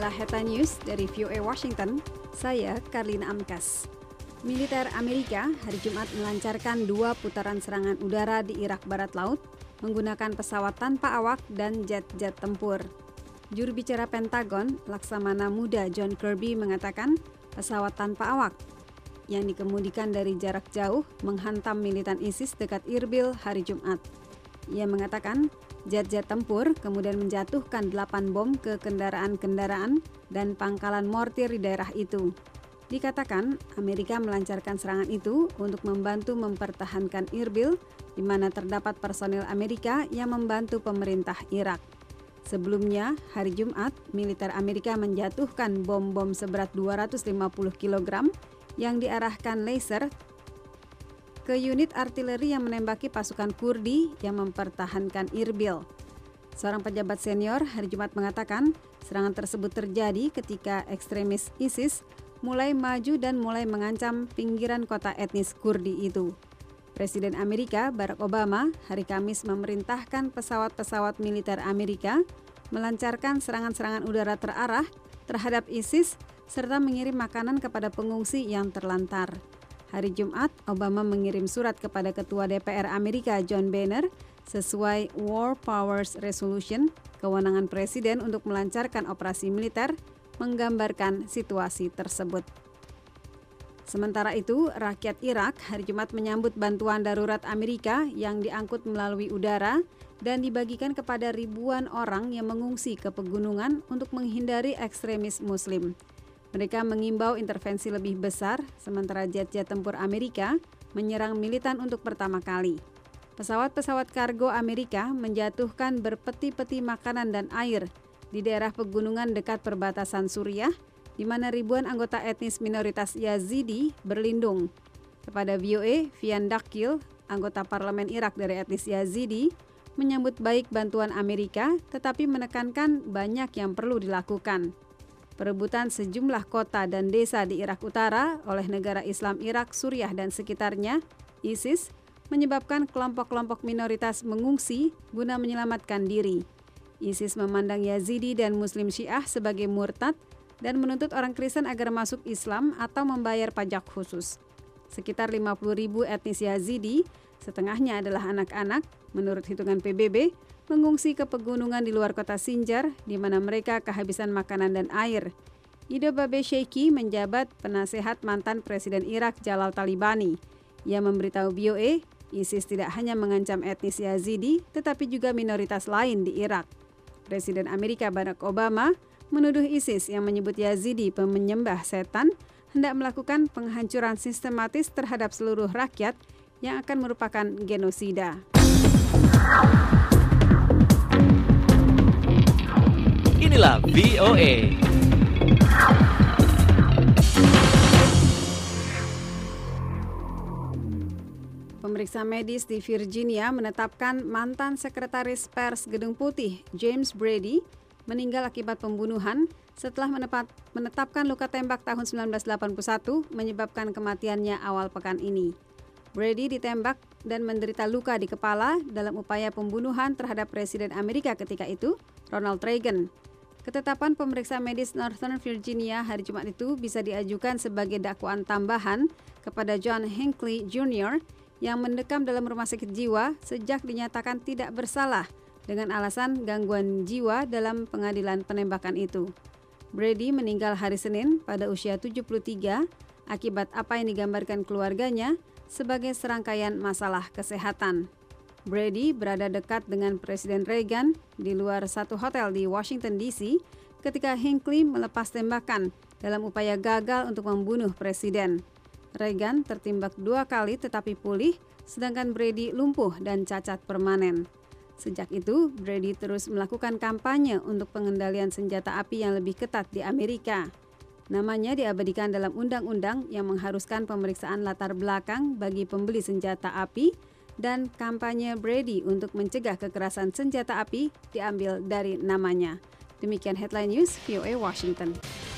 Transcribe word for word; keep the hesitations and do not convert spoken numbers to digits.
Inilah Headline News dari V O A Washington, saya Karlina Amkas. Militer Amerika hari Jumat melancarkan dua putaran serangan udara di Irak Barat Laut menggunakan pesawat tanpa awak dan jet-jet tempur. Juru bicara Pentagon, Laksamana Muda John Kirby mengatakan pesawat tanpa awak yang dikemudikan dari jarak jauh menghantam militan ISIS dekat Irbil hari Jumat. Ia mengatakan jet-jet tempur kemudian menjatuhkan delapan bom ke kendaraan-kendaraan dan pangkalan mortir di daerah itu. Dikatakan Amerika melancarkan serangan itu untuk membantu mempertahankan Irbil, di mana terdapat personil Amerika yang membantu pemerintah Irak. Sebelumnya, hari Jumat, militer Amerika menjatuhkan bom-bom seberat dua ratus lima puluh kilogram yang diarahkan laser ke unit artileri yang menembaki pasukan Kurdi yang mempertahankan Irbil. Seorang pejabat senior hari Jumat mengatakan serangan tersebut terjadi ketika ekstremis ISIS mulai maju dan mulai mengancam pinggiran kota etnis Kurdi itu. Presiden Amerika Barack Obama hari Kamis memerintahkan pesawat-pesawat militer Amerika melancarkan serangan-serangan udara terarah terhadap ISIS serta mengirim makanan kepada pengungsi yang terlantar. Hari Jumat, Obama mengirim surat kepada Ketua D P R Amerika John Boehner sesuai War Powers Resolution, kewenangan Presiden untuk melancarkan operasi militer, menggambarkan situasi tersebut. Sementara itu, rakyat Irak hari Jumat menyambut bantuan darurat Amerika yang diangkut melalui udara dan dibagikan kepada ribuan orang yang mengungsi ke pegunungan untuk menghindari ekstremis Muslim. Mereka mengimbau intervensi lebih besar, sementara jet-jet tempur Amerika menyerang militan untuk pertama kali. Pesawat-pesawat kargo Amerika menjatuhkan berpeti-peti makanan dan air di daerah pegunungan dekat perbatasan Suriah, di mana ribuan anggota etnis minoritas Yazidi berlindung. Kepada V O A, Fian Dakil, anggota parlemen Irak dari etnis Yazidi, menyambut baik bantuan Amerika, tetapi menekankan banyak yang perlu dilakukan. Perebutan sejumlah kota dan desa di Irak Utara oleh negara Islam Irak, Suriah, dan sekitarnya, ISIS, menyebabkan kelompok-kelompok minoritas mengungsi guna menyelamatkan diri. ISIS memandang Yazidi dan Muslim Syiah sebagai murtad dan menuntut orang Kristen agar masuk Islam atau membayar pajak khusus. Sekitar lima puluh ribu etnis Yazidi, setengahnya adalah anak-anak, menurut hitungan P B B, mengungsi ke pegunungan di luar kota Sinjar, di mana mereka kehabisan makanan dan air. Ido Babe Sheikhi menjabat penasehat mantan Presiden Irak Jalal Talibani. Ia memberitahu V O A, ISIS tidak hanya mengancam etnis Yazidi, tetapi juga minoritas lain di Irak. Presiden Amerika Barack Obama menuduh ISIS yang menyebut Yazidi penyembah setan hendak melakukan penghancuran sistematis terhadap seluruh rakyat yang akan merupakan genosida. Inilah V O A. Pemeriksa medis di Virginia menetapkan mantan sekretaris pers Gedung Putih, James Brady, meninggal akibat pembunuhan setelah menepat, menetapkan luka tembak tahun sembilan belas delapan puluh satu menyebabkan kematiannya awal pekan ini. Brady ditembak dan menderita luka di kepala dalam upaya pembunuhan terhadap Presiden Amerika ketika itu, Ronald Reagan. Ketetapan pemeriksa medis Northern Virginia hari Jumat itu bisa diajukan sebagai dakwaan tambahan kepada John Hinckley Junior yang mendekam dalam rumah sakit jiwa sejak dinyatakan tidak bersalah dengan alasan gangguan jiwa dalam pengadilan penembakan itu. Brady meninggal hari Senin pada usia tujuh puluh tiga akibat apa yang digambarkan keluarganya sebagai serangkaian masalah kesehatan. Brady berada dekat dengan Presiden Reagan di luar satu hotel di Washington D C ketika Hinckley melepas tembakan dalam upaya gagal untuk membunuh Presiden. Reagan tertimbak dua kali tetapi pulih, sedangkan Brady lumpuh dan cacat permanen. Sejak itu, Brady terus melakukan kampanye untuk pengendalian senjata api yang lebih ketat di Amerika. Namanya diabadikan dalam undang-undang yang mengharuskan pemeriksaan latar belakang bagi pembeli senjata api, dan kampanye Brady untuk mencegah kekerasan senjata api diambil dari namanya. Demikian Headline News V O A Washington.